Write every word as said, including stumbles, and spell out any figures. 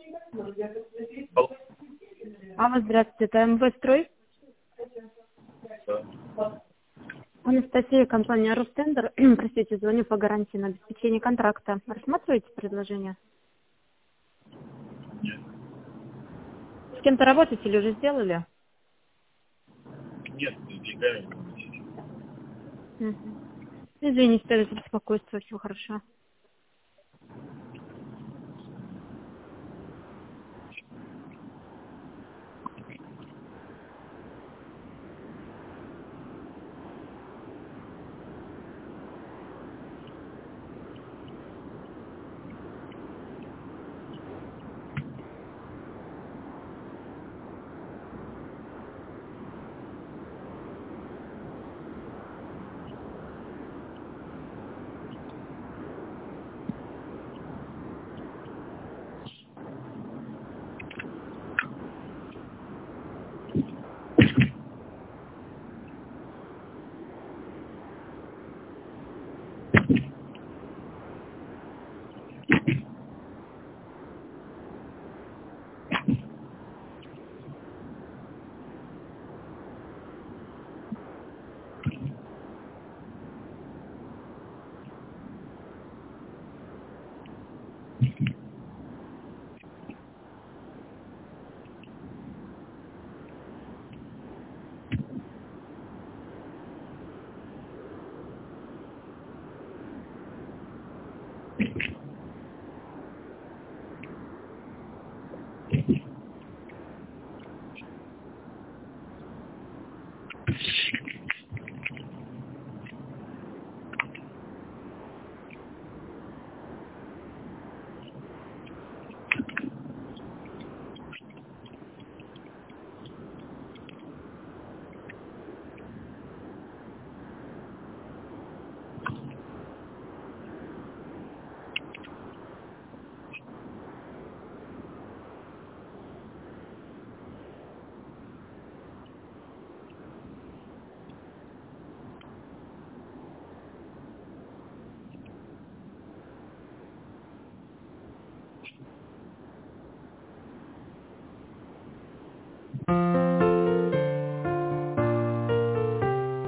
Алло. Алло, здравствуйте, это МВ-строй. Да. Анастасия, компания Ростендер. Простите, звоню по гарантии на обеспечение контракта. Рассматриваете предложение? Нет. С кем-то работаете или уже сделали? Нет, с деньгами не могу. Угу. Извините за беспокойство, все хорошо.